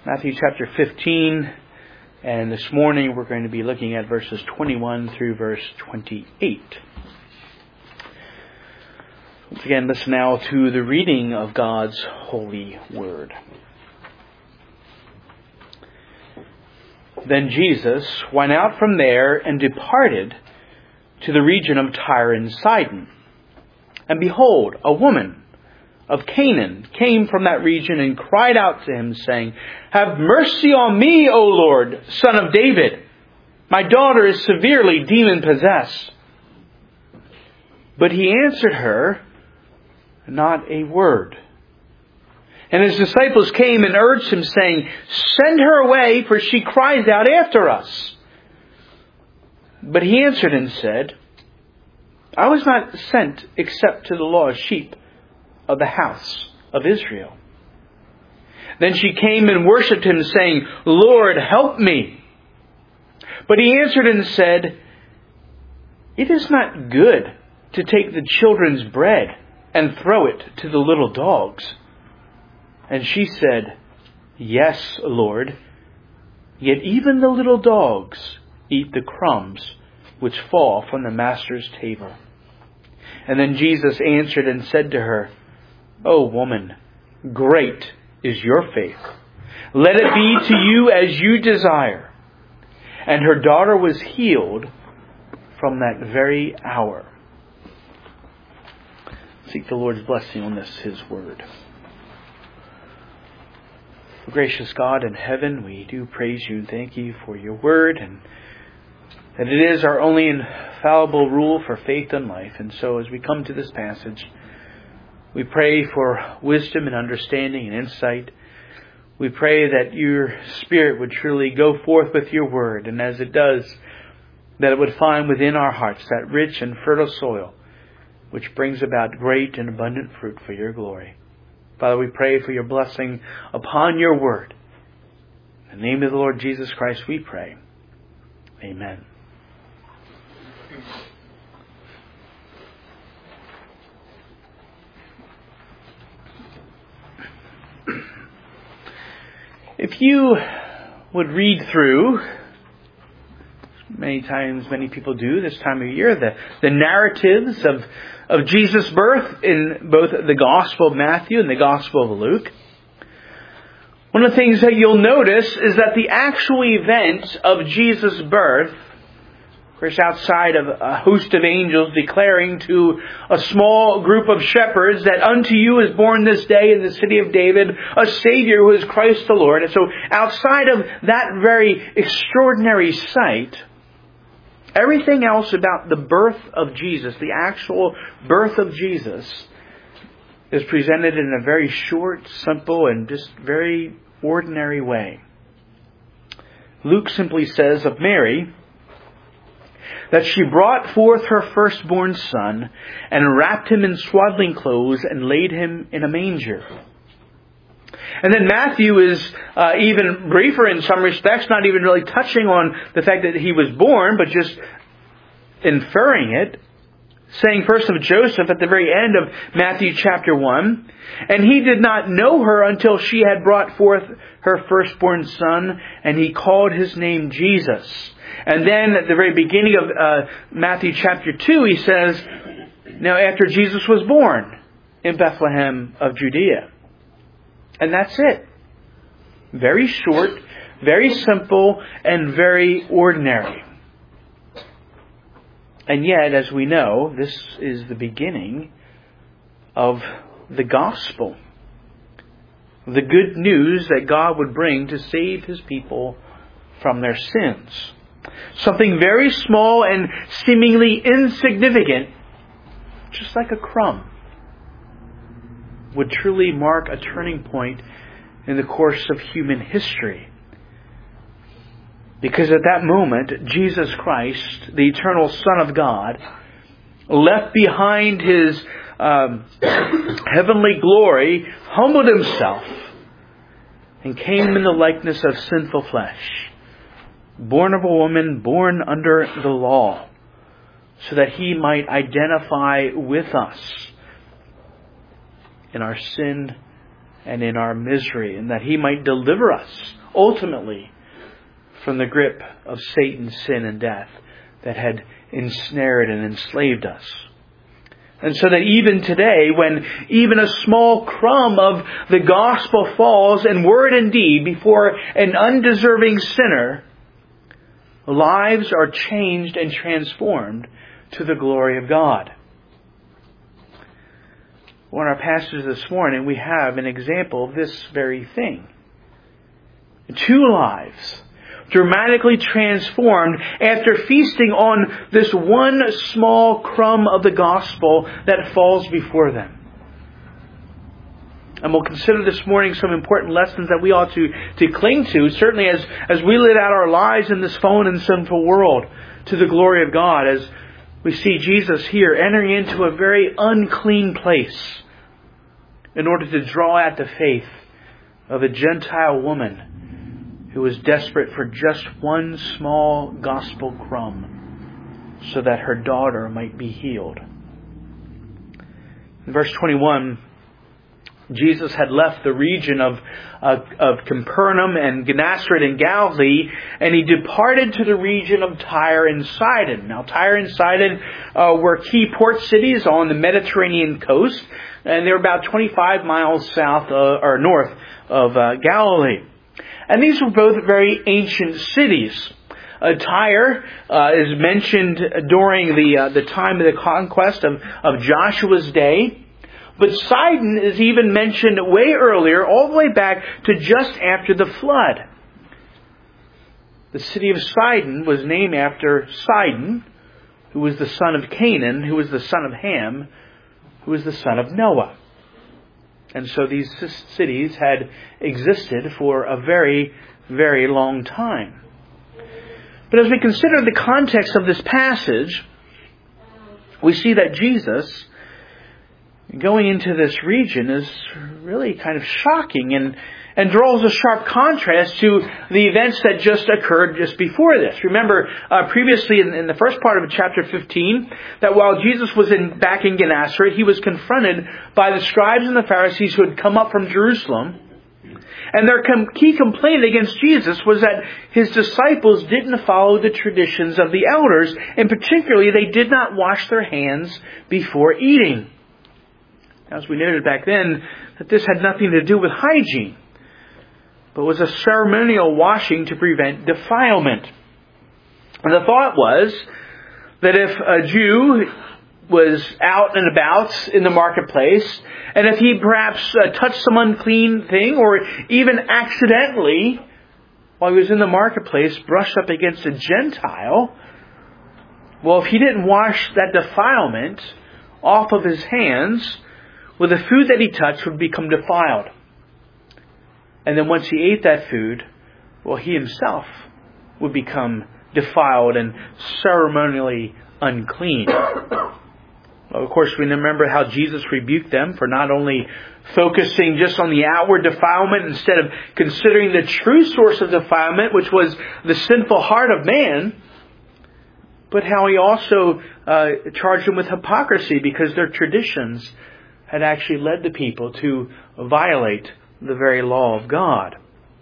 Matthew chapter 15, and this morning we're going to be looking at verses 21 through verse 28. Once again, listen now to the reading of God's holy word. Then Jesus went out from there and departed to the region of Tyre and Sidon. And behold, a woman of Canaan came from that region and cried out to him, saying, "Have mercy on me, O Lord, Son of David. My daughter is severely demon-possessed." But he answered her not a word. And his disciples came and urged him, saying, "Send her away, for she cries out after us." But he answered and said, "I was not sent except to the lost sheep of the house of Israel." Then she came and worshipped him, saying, "Lord, help me." But he answered and said, "It is not good to take the children's bread and throw it to the little dogs." And she said, "Yes, Lord, yet even the little dogs eat the crumbs which fall from the master's table." And then Jesus answered and said to her, "O woman, great is your faith. Let it be to you as you desire." And her daughter was healed from that very hour. Seek the Lord's blessing on this, His word. Gracious God in heaven, we do praise you and thank you for your word, and that it is our only infallible rule for faith and life. And so as we come to this passage, we pray for wisdom and understanding and insight. We pray that your Spirit would truly go forth with your word, and as it does, that it would find within our hearts that rich and fertile soil which brings about great and abundant fruit for your glory. Father, we pray for your blessing upon your word. In the name of the Lord Jesus Christ we pray. Amen. If you would read through, many times many people do this time of year, the narratives of Jesus' birth in both the Gospel of Matthew and the Gospel of Luke, one of the things that you'll notice is that the actual event of Jesus' birth, of course, outside of a host of angels declaring to a small group of shepherds that unto you is born this day in the city of David a Savior who is Christ the Lord. And so outside of that very extraordinary sight, everything else about the birth of Jesus, the actual birth of Jesus, is presented in a very short, simple, and just very ordinary way. Luke simply says of Mary that she brought forth her firstborn son and wrapped him in swaddling clothes and laid him in a manger. And then Matthew is even briefer in some respects, not even really touching on the fact that he was born, but just inferring it, saying first of Joseph at the very end of Matthew chapter 1, "And he did not know her until she had brought forth her firstborn son, and he called his name Jesus." And then at the very beginning of Matthew chapter 2, he says, "Now after Jesus was born in Bethlehem of Judea." And that's it. Very short, very simple, and very ordinary. And yet, as we know, this is the beginning of the gospel. The good news that God would bring to save His people from their sins. Something very small and seemingly insignificant, just like a crumb, would truly mark a turning point in the course of human history. Because at that moment, Jesus Christ, the eternal Son of God, left behind His heavenly glory, humbled Himself, and came in the likeness of sinful flesh, born of a woman, born under the law, so that He might identify with us in our sin and in our misery, and that He might deliver us ultimately from the grip of Satan's sin and death that had ensnared and enslaved us. And so that even today, when even a small crumb of the gospel falls in word and deed before an undeserving sinner, lives are changed and transformed to the glory of God. Well, in our passage this morning, we have an example of this very thing. 2 lives dramatically transformed after feasting on this one small crumb of the gospel that falls before them. And we'll consider this morning some important lessons that we ought to cling to, certainly as we live out our lives in this fallen and sinful world, to the glory of God, as we see Jesus here entering into a very unclean place in order to draw out the faith of a Gentile woman who was desperate for just one small gospel crumb so that her daughter might be healed. In verse 21, Jesus had left the region of Capernaum and Gennesaret in Galilee, and He departed to the region of Tyre and Sidon. Now, Tyre and Sidon were key port cities on the Mediterranean coast, and they were about 25 miles south or north of Galilee. And these were both very ancient cities. Tyre is mentioned during the time of the conquest of Joshua's day. But Sidon is even mentioned way earlier, all the way back to just after the flood. The city of Sidon was named after Sidon, who was the son of Canaan, who was the son of Ham, who was the son of Noah. And so these cities had existed for a very, very long time. But as we consider the context of this passage, we see that Jesus, going into this region, is really kind of shocking and draws a sharp contrast to the events that just occurred just before this. Remember, previously in the first part of chapter 15, that while Jesus was back in Gennesaret, He was confronted by the scribes and the Pharisees who had come up from Jerusalem. And their key complaint against Jesus was that His disciples didn't follow the traditions of the elders, and particularly they did not wash their hands before eating. As we noted back then, that this had nothing to do with hygiene, but was a ceremonial washing to prevent defilement. And the thought was that if a Jew was out and about in the marketplace, and if he perhaps touched some unclean thing, or even accidentally, while he was in the marketplace, brushed up against a Gentile, well, if he didn't wash that defilement off of his hands, well, the food that he touched would become defiled. And then once he ate that food, well, he himself would become defiled and ceremonially unclean. Well, of course, we remember how Jesus rebuked them for not only focusing just on the outward defilement instead of considering the true source of defilement, which was the sinful heart of man, but how He also charged them with hypocrisy because their traditions had actually led the people to violate the very law of God.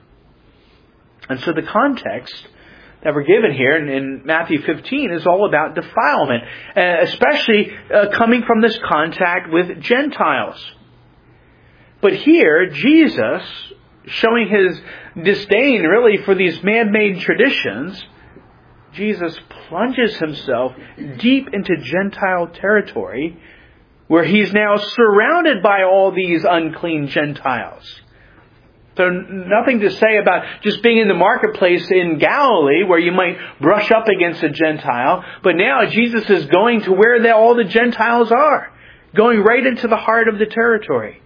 And so the context that we're given here in Matthew 15 is all about defilement, especially coming from this contact with Gentiles. But here, Jesus, showing His disdain really for these man-made traditions, Jesus plunges Himself deep into Gentile territory, where He's now surrounded by all these unclean Gentiles. So nothing to say about just being in the marketplace in Galilee where you might brush up against a Gentile. But now Jesus is going to where all the Gentiles are. Going right into the heart of the territory.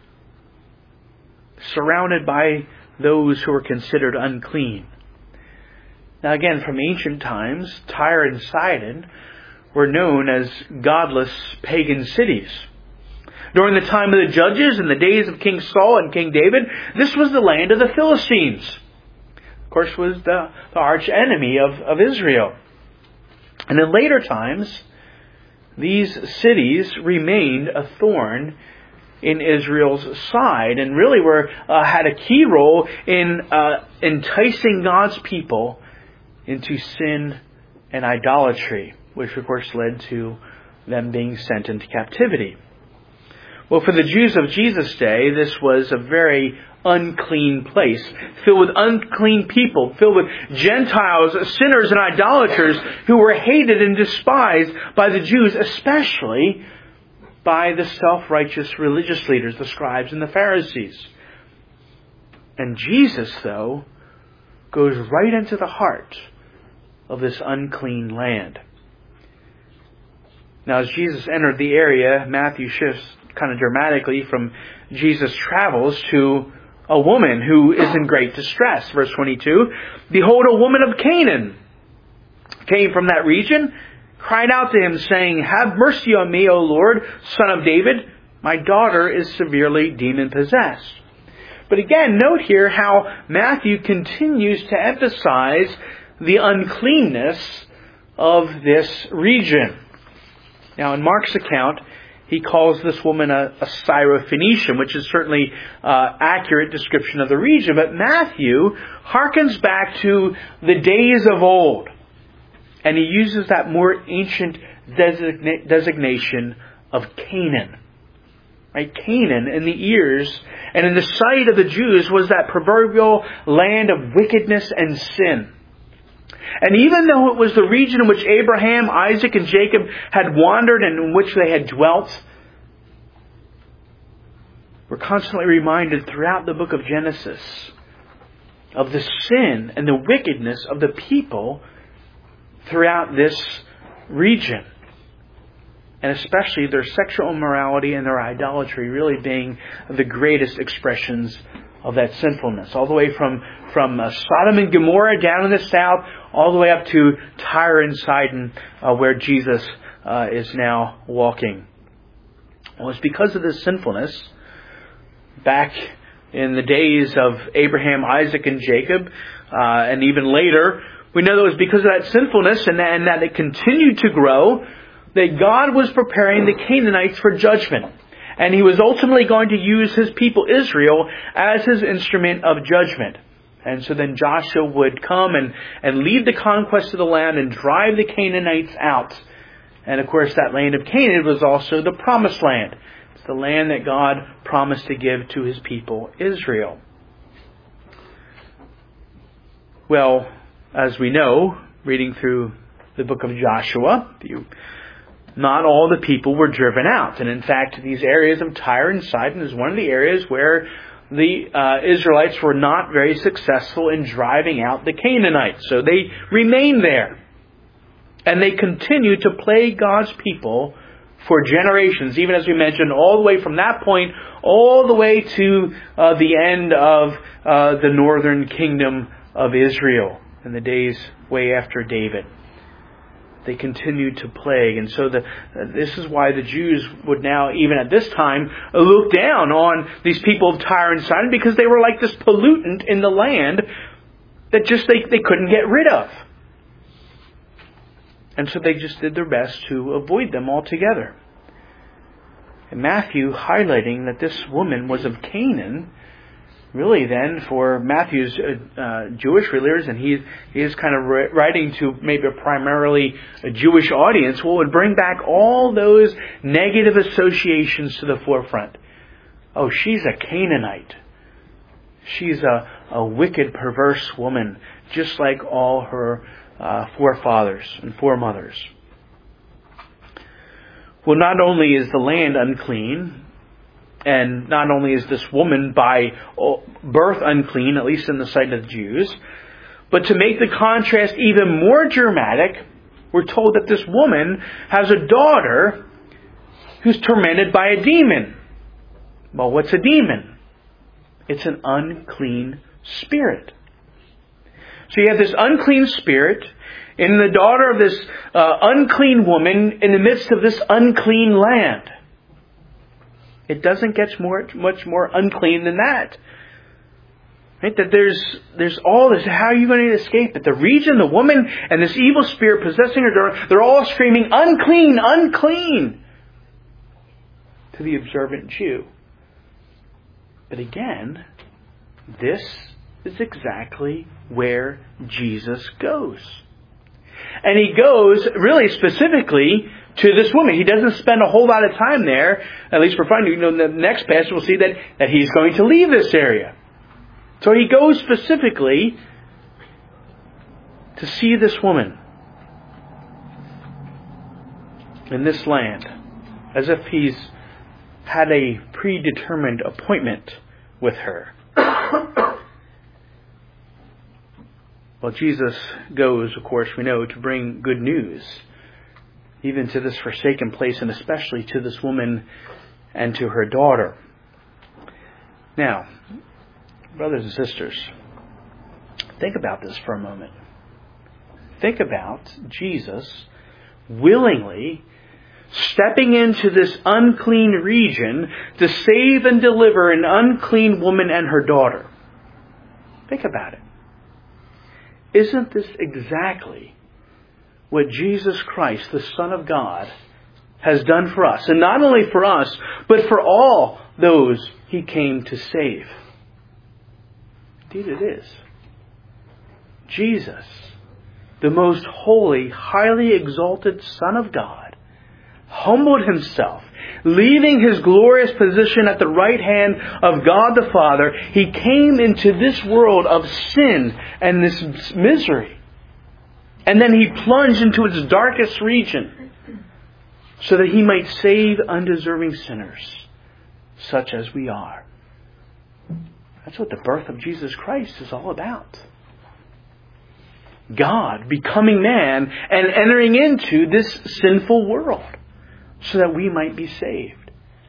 Surrounded by those who are considered unclean. Now again, from ancient times, Tyre and Sidon were known as godless pagan cities. During the time of the Judges and the days of King Saul and King David, this was the land of the Philistines. Of course, was the arch enemy of Israel. And in later times, these cities remained a thorn in Israel's side, and really had a key role in enticing God's people into sin and idolatry, which of course led to them being sent into captivity. Well, for the Jews of Jesus' day, this was a very unclean place, filled with unclean people, filled with Gentiles, sinners, and idolaters who were hated and despised by the Jews, especially by the self-righteous religious leaders, the scribes and the Pharisees. And Jesus, though, goes right into the heart of this unclean land. Now, as Jesus entered the area, Matthew shifts kind of dramatically from Jesus' travels to a woman who is in great distress. Verse 22, "Behold, a woman of Canaan came from that region, cried out to him, saying, 'Have mercy on me, O Lord, Son of David. My daughter is severely demon-possessed.'" But again, note here how Matthew continues to emphasize the uncleanness of this region. Now, in Mark's account, he calls this woman a Syrophoenician, which is certainly accurate description of the region. But Matthew harkens back to the days of old, and he uses that more ancient designation of Canaan. Right? Canaan, in the ears and in the sight of the Jews, was that proverbial land of wickedness and sin. And even though it was the region in which Abraham, Isaac, and Jacob had wandered and in which they had dwelt, we're constantly reminded throughout the book of Genesis of the sin and the wickedness of the people throughout this region. And especially their sexual immorality and their idolatry really being the greatest expressions of that sinfulness. All the way from Sodom and Gomorrah down in the south, all the way up to Tyre and Sidon, where Jesus is now walking. Well, it's because of this sinfulness, back in the days of Abraham, Isaac, and Jacob, and even later, we know that it was because of that sinfulness and that it continued to grow, that God was preparing the Canaanites for judgment. And He was ultimately going to use His people Israel as His instrument of judgment. And so then Joshua would come and lead the conquest of the land and drive the Canaanites out. And of course that land of Canaan was also the promised land. It's the land that God promised to give to His people Israel. Well, as we know, reading through the book of Joshua, not all the people were driven out. And in fact, these areas of Tyre and Sidon is one of the areas where the Israelites were not very successful in driving out the Canaanites. So they remained there. And they continued to plague God's people for generations, even as we mentioned, all the way from that point, all the way to the end of the northern kingdom of Israel in the days way after David. They continued to plague. And so this is why the Jews would now, even at this time, look down on these people of Tyre and Sidon, because they were like this pollutant in the land that just they couldn't get rid of. And so they just did their best to avoid them altogether. And Matthew highlighting that this woman was of Canaan, really then, for Matthew's Jewish readers, and he is kind of writing to maybe a primarily a Jewish audience, would bring back all those negative associations to the forefront. Oh, she's a Canaanite. She's a wicked, perverse woman, just like all her forefathers and foremothers. Well, not only is the land unclean, and not only is this woman by birth unclean, at least in the sight of the Jews, but to make the contrast even more dramatic, we're told that this woman has a daughter who's tormented by a demon. Well, what's a demon? It's an unclean spirit. So you have this unclean spirit in the daughter of this unclean woman in the midst of this unclean land. It doesn't get much more unclean than that. Right? That there's all this. How are you going to escape it? The region, the woman, and this evil spirit possessing her daughter, they're all screaming, "Unclean, unclean!" to the observant Jew. But again, this is exactly where Jesus goes. And He goes really specifically to this woman. He doesn't spend a whole lot of time there. At least we're finding, in the next passage we'll see that He's going to leave this area. So He goes specifically to see this woman in this land, as if He's had a predetermined appointment with her. Well, Jesus goes, of course, we know, to bring good news, even to this forsaken place, and especially to this woman and to her daughter. Now, brothers and sisters, think about this for a moment. Think about Jesus willingly stepping into this unclean region to save and deliver an unclean woman and her daughter. Think about it. Isn't this exactly what Jesus Christ, the Son of God, has done for us? And not only for us, but for all those He came to save. Indeed it is. Jesus, the most holy, highly exalted Son of God, humbled Himself, leaving His glorious position at the right hand of God the Father. He came into this world of sin and this misery. And then He plunged into its darkest region so that He might save undeserving sinners, such as we are. That's what the birth of Jesus Christ is all about. God becoming man and entering into this sinful world so that we might be saved.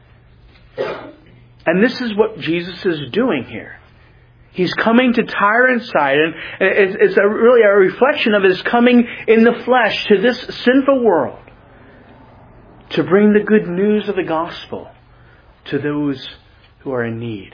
And this is what Jesus is doing here. He's coming to Tyre and Sidon. It's really a reflection of His coming in the flesh to this sinful world to bring the good news of the gospel to those who are in need.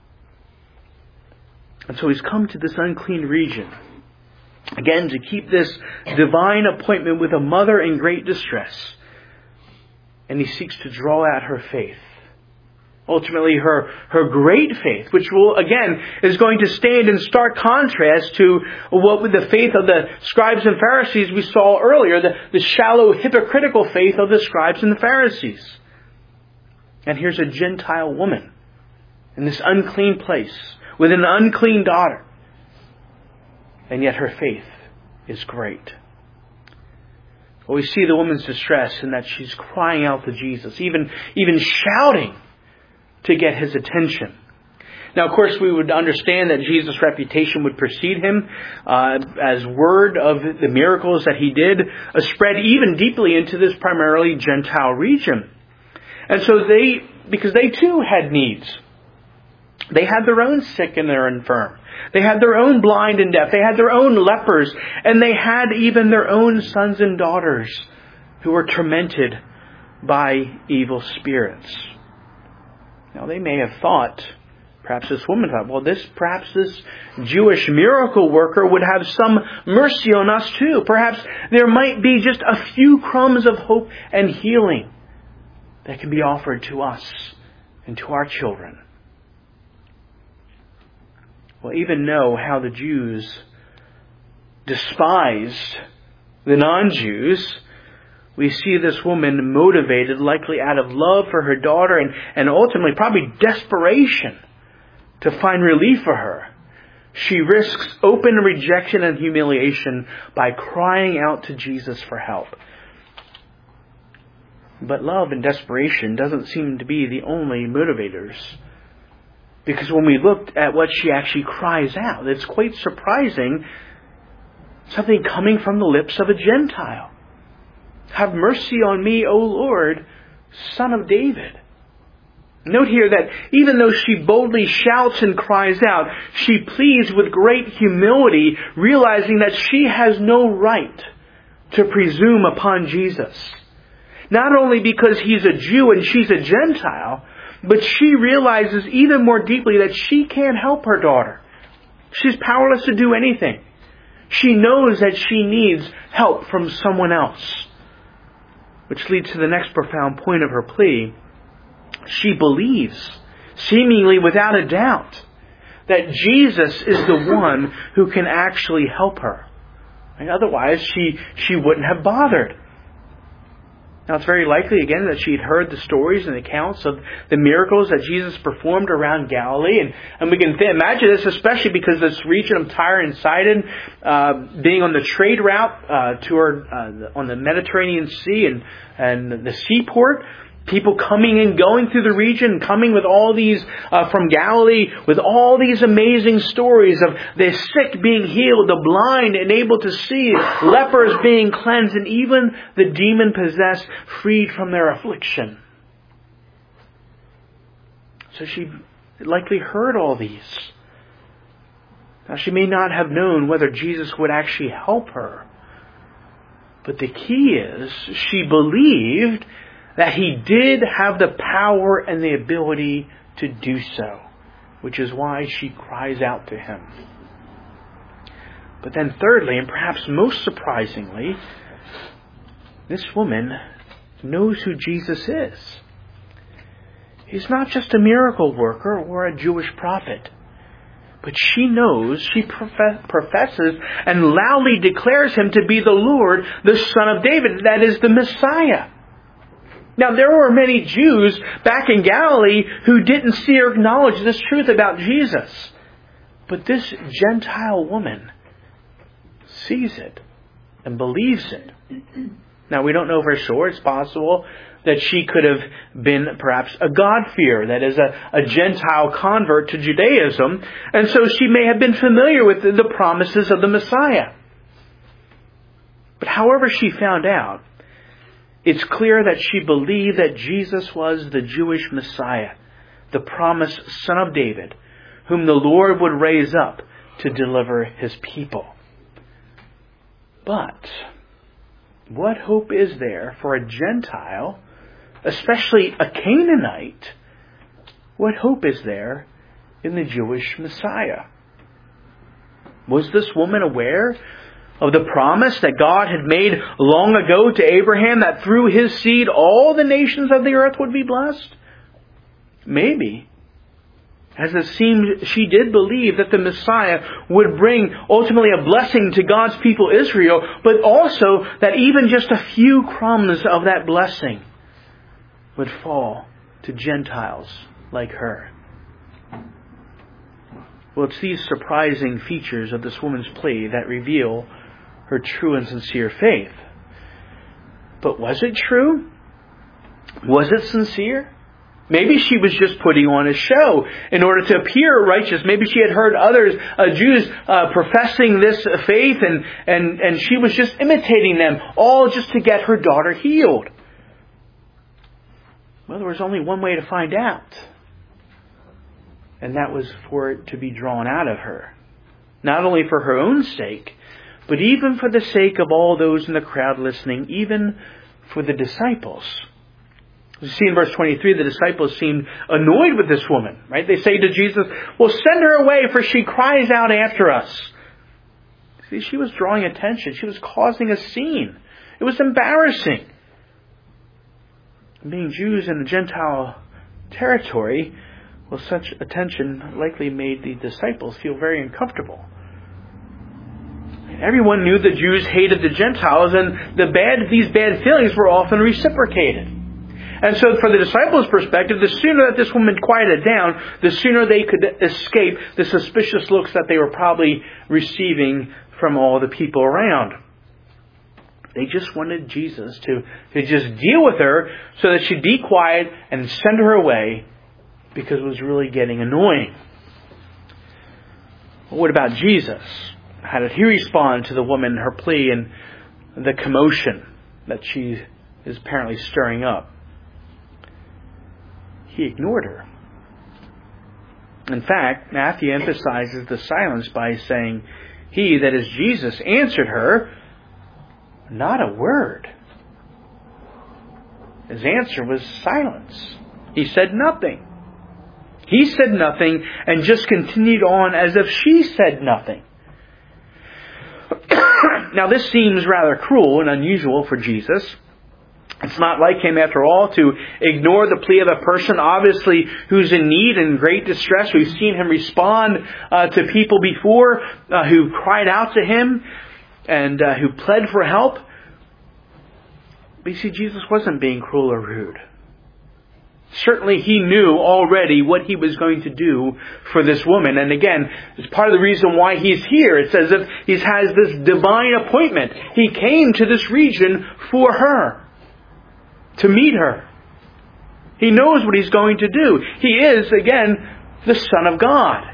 And so He's come to this unclean region, again, to keep this divine appointment with a mother in great distress. And He seeks to draw out her faith. Ultimately, her great faith, which will, again, is going to stand in stark contrast to what with the faith of the scribes and Pharisees we saw earlier, the shallow, hypocritical faith of the scribes and the Pharisees. And here's a Gentile woman in this unclean place with an unclean daughter. And yet her faith is great. Well, we see the woman's distress in that she's crying out to Jesus, even shouting to get His attention. Now, of course, we would understand that Jesus' reputation would precede Him as word of the miracles that He did spread even deeply into this primarily Gentile region. And so because they too had needs. They had their own sick and their infirm. They had their own blind and deaf. They had their own lepers. And they had even their own sons and daughters who were tormented by evil spirits. Now they may have thought, perhaps this woman thought, well, perhaps this Jewish miracle worker would have some mercy on us too. Perhaps there might be just a few crumbs of hope and healing that can be offered to us and to our children. Well, even know how the Jews despised the non-Jews. We see this woman motivated, likely out of love for her daughter and ultimately probably desperation to find relief for her. She risks open rejection and humiliation by crying out to Jesus for help. But love and desperation doesn't seem to be the only motivators. Because when we looked at what she actually cries out, it's quite surprising. Something coming from the lips of a Gentile. Have mercy on me, O Lord, Son of David. Note here that even though she boldly shouts and cries out, she pleads with great humility, realizing that she has no right to presume upon Jesus. Not only because He's a Jew and she's a Gentile, but she realizes even more deeply that she can't help her daughter. She's powerless to do anything. She knows that she needs help from someone else. Which leads to the next profound point of her plea. She believes seemingly without a doubt, that Jesus is the one who can actually help her. And otherwise, she wouldn't have bothered. Now, it's very likely, again, that she had heard the stories and accounts of the miracles that Jesus performed around Galilee. And we can imagine this, especially because this region of Tyre and Sidon, being on the trade route on the Mediterranean Sea and the seaport, people coming and going through the region, coming with all these from Galilee, with all these amazing stories of the sick being healed, the blind and able to see, lepers being cleansed, and even the demon-possessed freed from their affliction. So she likely heard all these. Now, she may not have known whether Jesus would actually help her. But the key is, she believed that He did have the power and the ability to do so, which is why she cries out to Him. But then thirdly, and perhaps most surprisingly, this woman knows who Jesus is. He's not just a miracle worker or a Jewish prophet, but she knows, she professes and loudly declares Him to be the Lord, the Son of David, that is the Messiah. Now, there were many Jews back in Galilee who didn't see or acknowledge this truth about Jesus. But this Gentile woman sees it and believes it. Now, we don't know for sure. It's possible that she could have been perhaps a God-fearer, that is, a Gentile convert to Judaism. And so she may have been familiar with the promises of the Messiah. But however she found out, it's clear that she believed that Jesus was the Jewish Messiah, the promised Son of David, whom the Lord would raise up to deliver His people. But what hope is there for a Gentile, especially a Canaanite? What hope is there in the Jewish Messiah? Was this woman aware of the promise that God had made long ago to Abraham, that through his seed all the nations of the earth would be blessed? Maybe. As it seemed, she did believe that the Messiah would bring ultimately a blessing to God's people Israel, but also that even just a few crumbs of that blessing would fall to Gentiles like her. Well, it's these surprising features of this woman's plea that reveal her true and sincere faith. But was it true? Was it sincere? Maybe she was just putting on a show in order to appear righteous. Maybe she had heard others, Jews, professing this faith, and she was just imitating them, all just to get her daughter healed. Well, there was only one way to find out. And that was for it to be drawn out of her. Not only for her own sake, but even for the sake of all those in the crowd listening, even for the disciples. You see in verse 23, the disciples seemed annoyed with this woman, right? They say to Jesus, well, send her away, for she cries out after us. See, she was drawing attention. She was causing a scene. It was embarrassing. Being Jews in the Gentile territory, well, such attention likely made the disciples feel very uncomfortable. Everyone knew the Jews hated the Gentiles, and these bad feelings were often reciprocated. And so from the disciples' perspective, the sooner that this woman quieted down, the sooner they could escape the suspicious looks that they were probably receiving from all the people around. They just wanted Jesus to just deal with her so that she'd be quiet and send her away, because it was really getting annoying. Well, what about Jesus? How did He respond to the woman, her plea, and the commotion that she is apparently stirring up? He ignored her. In fact, Matthew emphasizes the silence by saying, He, that is Jesus, answered her, not a word. His answer was silence. He said nothing. He said nothing and just continued on as if she said nothing. Now, this seems rather cruel and unusual for Jesus. It's not like him, after all, to ignore the plea of a person, obviously, who's in need and great distress. We've seen him respond to people before who cried out to him and who pled for help. But you see, Jesus wasn't being cruel or rude. Certainly he knew already what he was going to do for this woman. And again, it's part of the reason why he's here. It's as if he has this divine appointment. He came to this region for her, to meet her. He knows what he's going to do. He is, again, the Son of God.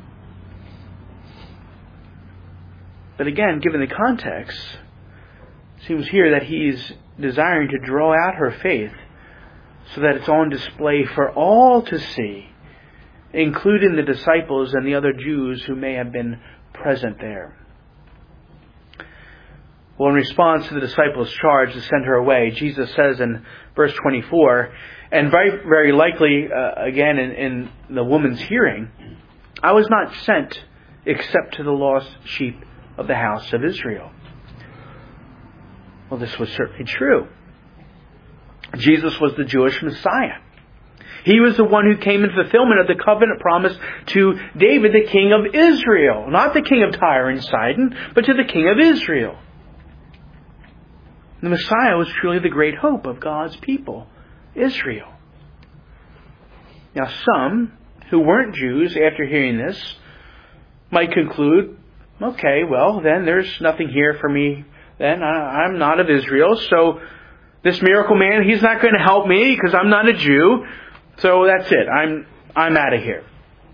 But again, given the context, it seems here that he's desiring to draw out her faith so that it's on display for all to see, including the disciples and the other Jews who may have been present there. Well, in response to the disciples' charge to send her away, Jesus says in verse 24, and very, very likely, again, in the woman's hearing, I was not sent except to the lost sheep of the house of Israel. Well, this was certainly true. Jesus was the Jewish Messiah. He was the one who came in fulfillment of the covenant promise to David, the king of Israel. Not the king of Tyre and Sidon, but to the king of Israel. The Messiah was truly the great hope of God's people, Israel. Now some who weren't Jews, after hearing this, might conclude, okay, well, then there's nothing here for me. Then I'm not of Israel, so this miracle man, he's not going to help me because I'm not a Jew. So that's it. I'm out of here.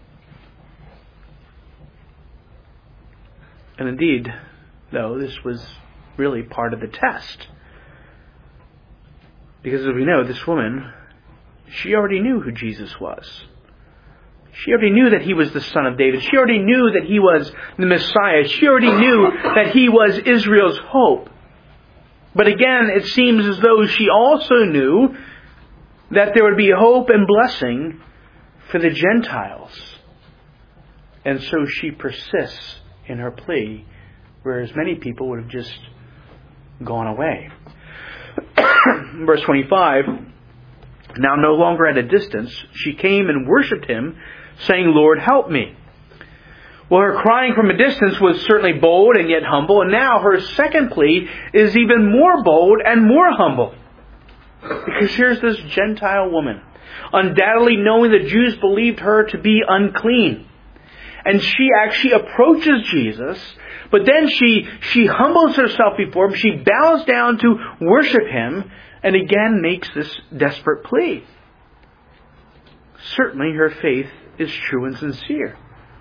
And indeed, though, this was really part of the test. Because as we know, this woman, she already knew who Jesus was. She already knew that he was the Son of David. She already knew that he was the Messiah. She already knew that he was Israel's hope. But again, it seems as though she also knew that there would be hope and blessing for the Gentiles. And so she persists in her plea, whereas many people would have just gone away. Verse 25, now no longer at a distance, she came and worshipped him, saying, Lord, help me. Well, her crying from a distance was certainly bold and yet humble, and now her second plea is even more bold and more humble. Because here's this Gentile woman, undoubtedly knowing the Jews believed her to be unclean. And she actually approaches Jesus, but then she humbles herself before him, she bows down to worship him, and again makes this desperate plea. Certainly her faith is true and sincere.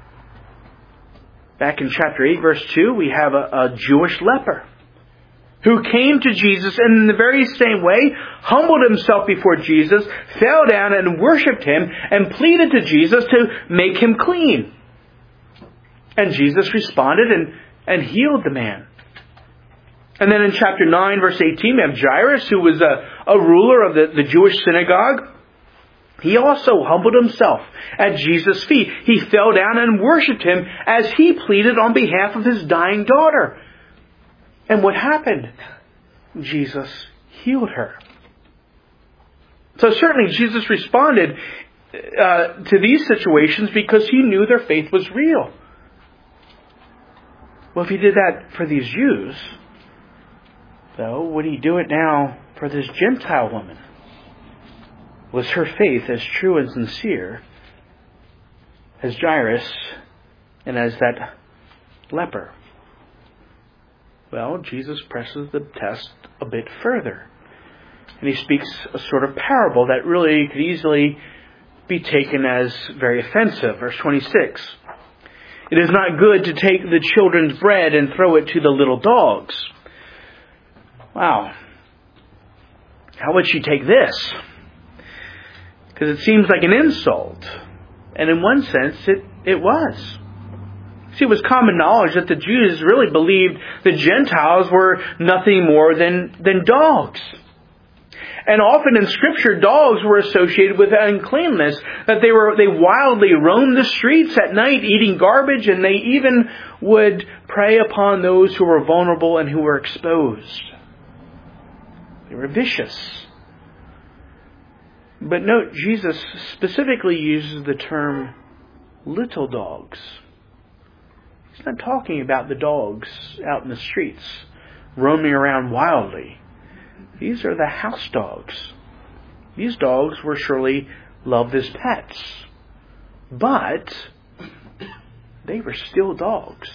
Back in chapter 8, verse 2, we have a Jewish leper who came to Jesus and in the very same way humbled himself before Jesus, fell down and worshipped him and pleaded to Jesus to make him clean. And Jesus responded and healed the man. And then in chapter 9, verse 18, we have Jairus, who was a ruler of the Jewish synagogue. He also humbled himself at Jesus' feet. He fell down and worshipped him as he pleaded on behalf of his dying daughter. And what happened? Jesus healed her. So certainly Jesus responded to these situations because he knew their faith was real. Well, if he did that for these Jews, though, would he do it now for this Gentile woman? Was her faith as true and sincere as Jairus and as that leper? Well, Jesus presses the test a bit further. And he speaks a sort of parable that really could easily be taken as very offensive. Verse 26. It is not good to take the children's bread and throw it to the little dogs. Wow. How would she take this? Because it seems like an insult. And in one sense, it was. See, it was common knowledge that the Jews really believed the Gentiles were nothing more than dogs. And often in Scripture, dogs were associated with uncleanness, that they wildly roamed the streets at night eating garbage, and they even would prey upon those who were vulnerable and who were exposed. They were vicious. But note, Jesus specifically uses the term little dogs. He's not talking about the dogs out in the streets, roaming around wildly. These are the house dogs. These dogs were surely loved as pets. But they were still dogs.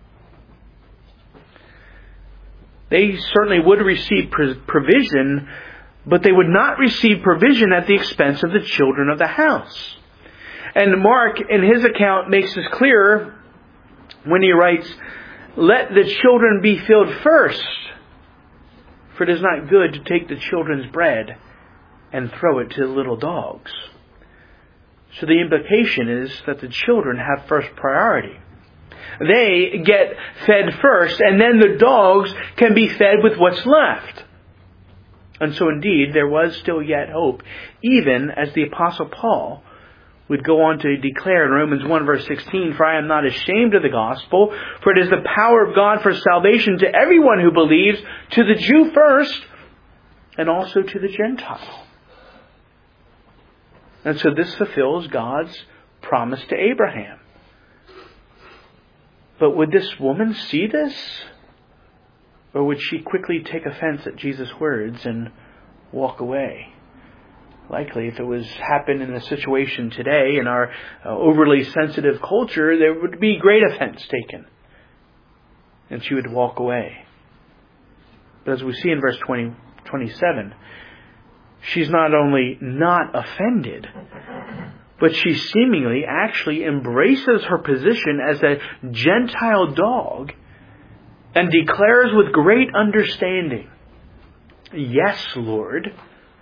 They certainly would receive provision, but they would not receive provision at the expense of the children of the house. And Mark, in his account, makes this clear when he writes, "Let the children be filled first, for it is not good to take the children's bread and throw it to the little dogs." So the implication is that the children have first priority. They get fed first, and then the dogs can be fed with what's left. And so indeed, there was still yet hope, even as the Apostle Paul would go on to declare in Romans 1 verse 16, "For I am not ashamed of the gospel, for it is the power of God for salvation to everyone who believes, to the Jew first, and also to the Gentile." And so this fulfills God's promise to Abraham. But would this woman see this? Or would she quickly take offense at Jesus' words and walk away? Likely, if it was happened in a situation today in our overly sensitive culture, there would be great offense taken. And she would walk away. But as we see in verse 27, she's not only not offended, but she seemingly actually embraces her position as a Gentile dog and declares with great understanding, "Yes, Lord,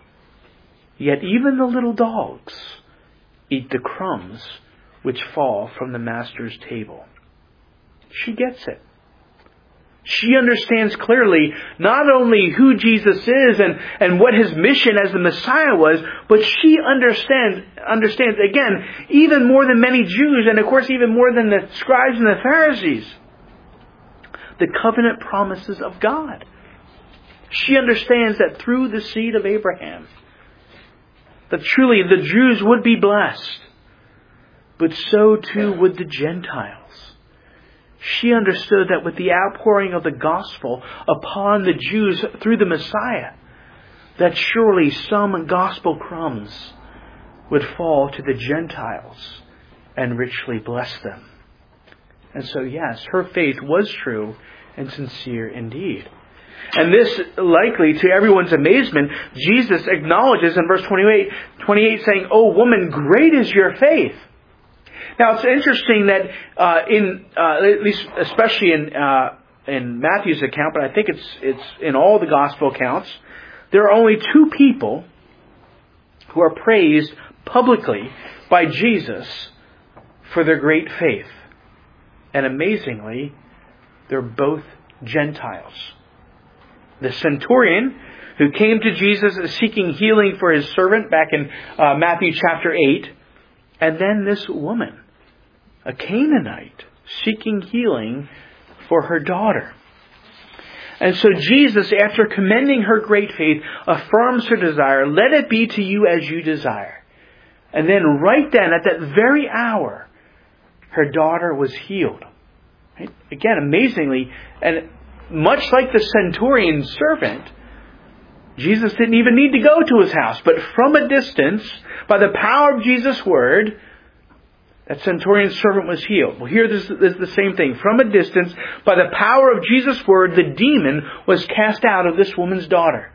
yet even the little dogs eat the crumbs which fall from the master's table." She gets it. She understands clearly not only who Jesus is and what his mission as the Messiah was, but she understands again, even more than many Jews, and of course even more than the scribes and the Pharisees, the covenant promises of God. She understands that through the seed of Abraham, that truly the Jews would be blessed, but so too would the Gentiles. She understood that with the outpouring of the gospel upon the Jews through the Messiah, that surely some gospel crumbs would fall to the Gentiles and richly bless them. And so yes, her faith was true and sincere indeed. And this, likely to everyone's amazement, Jesus acknowledges in verse 28 saying, "O woman, great is your faith." Now it's interesting that at least especially in Matthew's account, but I think it's in all the gospel accounts, there are only two people who are praised publicly by Jesus for their great faith. And amazingly, they're both Gentiles. The centurion who came to Jesus seeking healing for his servant back in Matthew chapter 8, and then this woman, a Canaanite, seeking healing for her daughter. And so Jesus, after commending her great faith, affirms her desire, "Let it be to you as you desire." And then right then, at that very hour, her daughter was healed. Right? Again, amazingly, and much like the centurion's servant, Jesus didn't even need to go to his house, but from a distance, by the power of Jesus' word, that centurion's servant was healed. Well, here this is the same thing. From a distance, by the power of Jesus' word, the demon was cast out of this woman's daughter.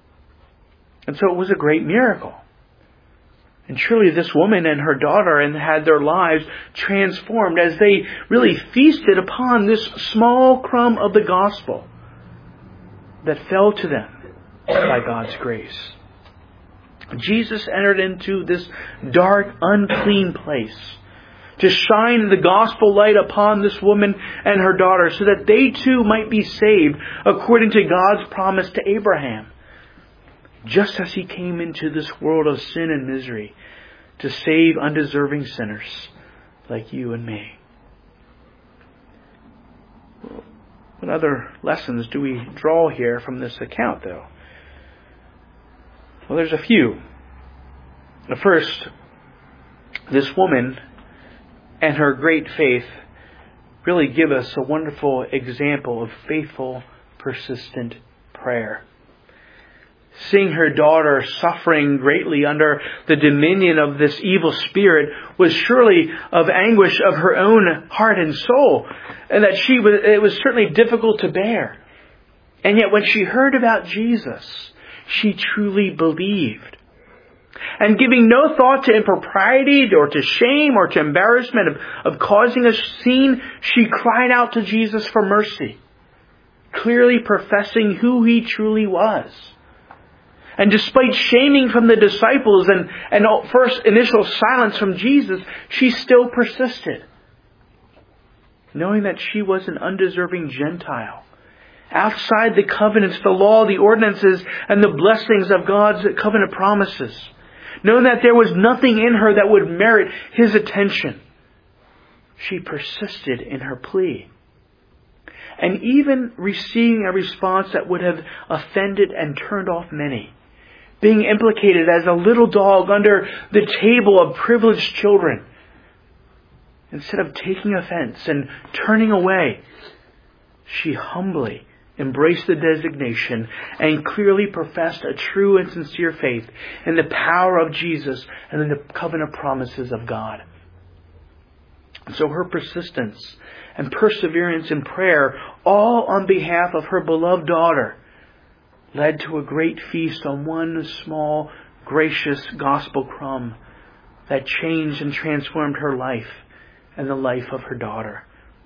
And so it was a great miracle. And surely this woman and her daughter had their lives transformed as they really feasted upon this small crumb of the gospel that fell to them by God's grace. Jesus entered into this dark, unclean place to shine the gospel light upon this woman and her daughter so that they too might be saved according to God's promise to Abraham. Just as he came into this world of sin and misery to save undeserving sinners like you and me. What other lessons do we draw here from this account, though? Well, there's a few. The first, this woman and her great faith really give us a wonderful example of faithful, persistent prayer. Seeing her daughter suffering greatly under the dominion of this evil spirit was surely of anguish of her own heart and soul, and that it was certainly difficult to bear. And yet when she heard about Jesus, she truly believed. And giving no thought to impropriety or to shame or to embarrassment of causing a scene, she cried out to Jesus for mercy, clearly professing who He truly was. And despite shaming from the disciples and first initial silence from Jesus, she still persisted, knowing that she was an undeserving Gentile, outside the covenants, the law, the ordinances, and the blessings of God's covenant promises, knowing that there was nothing in her that would merit His attention. She persisted in her plea. And even receiving a response that would have offended and turned off many, being implicated as a little dog under the table of privileged children, instead of taking offense and turning away, she humbly embraced the designation and clearly professed a true and sincere faith in the power of Jesus and in the covenant promises of God. So her persistence and perseverance in prayer, all on behalf of her beloved daughter, led to a great feast on one small, gracious gospel crumb that changed and transformed her life and the life of her daughter.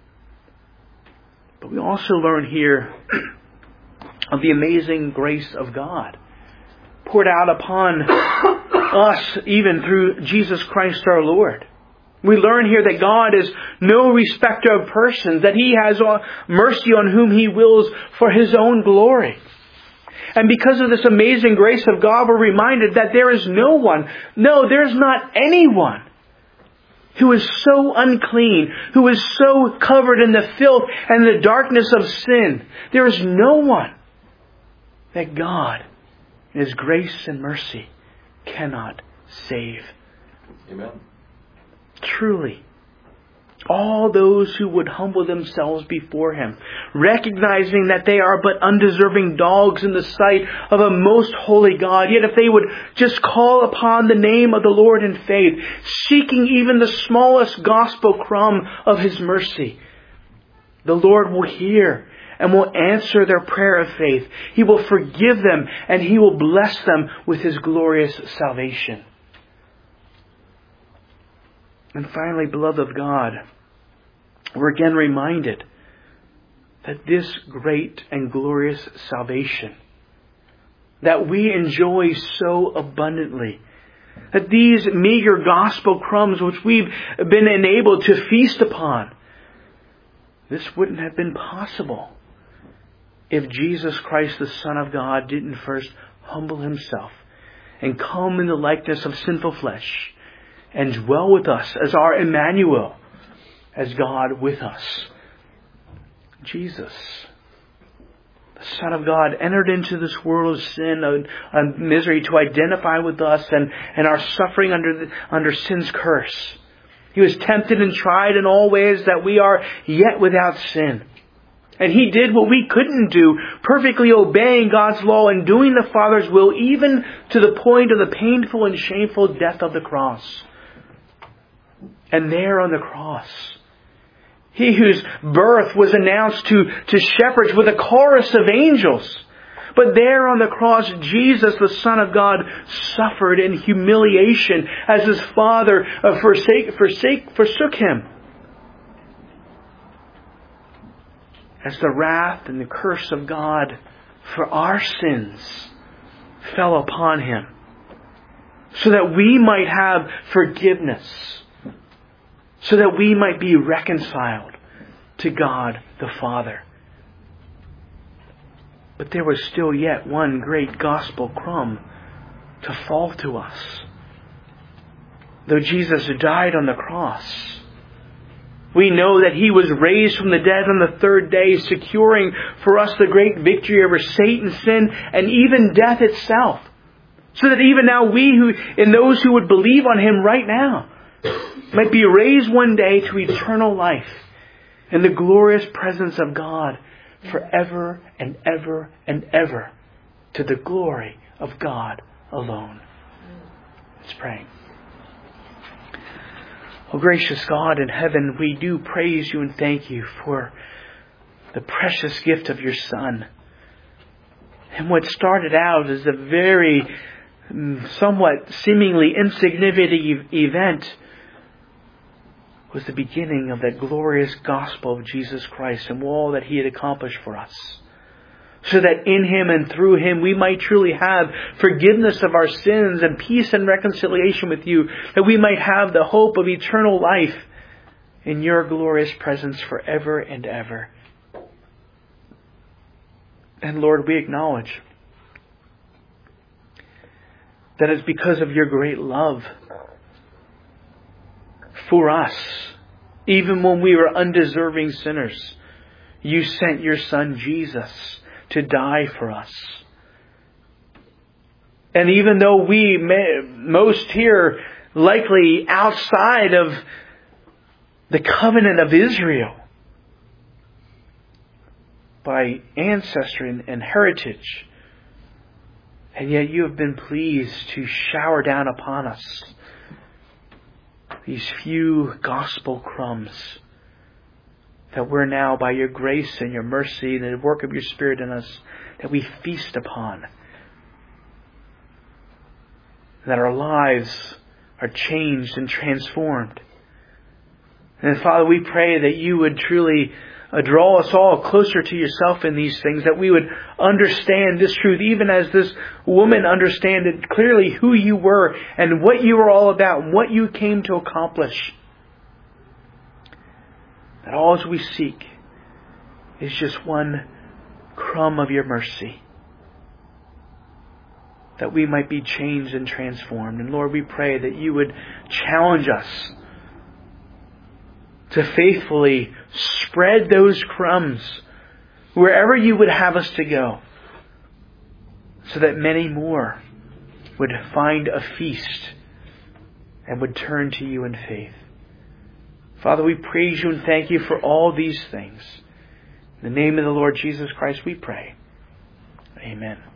But we also learn here of the amazing grace of God poured out upon us even through Jesus Christ our Lord. We learn here that God is no respecter of persons, that He has mercy on whom He wills for His own glory. And because of this amazing grace of God, we're reminded that there is no one, no, there's not anyone who is so unclean, who is so covered in the filth and the darkness of sin. There is no one that God, in His grace and mercy, cannot save. Amen. Truly, all those who would humble themselves before Him, recognizing that they are but undeserving dogs in the sight of a most holy God, yet if they would just call upon the name of the Lord in faith, seeking even the smallest gospel crumb of His mercy, the Lord will hear and will answer their prayer of faith. He will forgive them and He will bless them with His glorious salvation. And finally, beloved of God, we're again reminded that this great and glorious salvation that we enjoy so abundantly, that these meager gospel crumbs which we've been enabled to feast upon, this wouldn't have been possible if Jesus Christ, the Son of God, didn't first humble Himself and come in the likeness of sinful flesh and dwell with us as our Emmanuel, as God with us. Jesus, the Son of God, entered into this world of sin and misery to identify with us and our suffering under sin's curse. He was tempted and tried in all ways that we are yet without sin. And He did what we couldn't do, perfectly obeying God's law and doing the Father's will, even to the point of the painful and shameful death of the cross. And there on the cross, He whose birth was announced to shepherds with a chorus of angels. But there on the cross, Jesus, the Son of God, suffered in humiliation as His Father forsook Him. As the wrath and the curse of God for our sins fell upon Him, so that we might have forgiveness, so that we might be reconciled to God the Father. But there was still yet one great gospel crumb to fall to us. Though Jesus died on the cross, we know that He was raised from the dead on the third day, securing for us the great victory over Satan, sin, and even death itself. So that even now and those who would believe on Him right now might be raised one day to eternal life in the glorious presence of God forever and ever and ever, to the glory of God alone. Let's pray. Oh, gracious God in heaven, we do praise You and thank You for the precious gift of Your Son. And what started out as a very somewhat seemingly insignificant event was the beginning of that glorious gospel of Jesus Christ and all that He had accomplished for us. So that in Him and through Him we might truly have forgiveness of our sins and peace and reconciliation with You. That we might have the hope of eternal life in Your glorious presence forever and ever. And Lord, we acknowledge that it's because of Your great love for us, even when we were undeserving sinners, You sent Your Son Jesus to die for us. And even though most here likely outside of the covenant of Israel, by ancestry and heritage, and yet You have been pleased to shower down upon us these few gospel crumbs that we're now, by Your grace and Your mercy and the work of Your Spirit in us, that we feast upon. That our lives are changed and transformed. And Father, we pray that You would truly draw us all closer to Yourself in these things, that we would understand this truth, even as this woman understood clearly who You were and what You were all about and what You came to accomplish. That all we seek is just one crumb of Your mercy, that we might be changed and transformed. And Lord, we pray that You would challenge us to faithfully spread those crumbs wherever You would have us to go, so that many more would find a feast and would turn to You in faith. Father, we praise You and thank You for all these things. In the name of the Lord Jesus Christ we pray. Amen.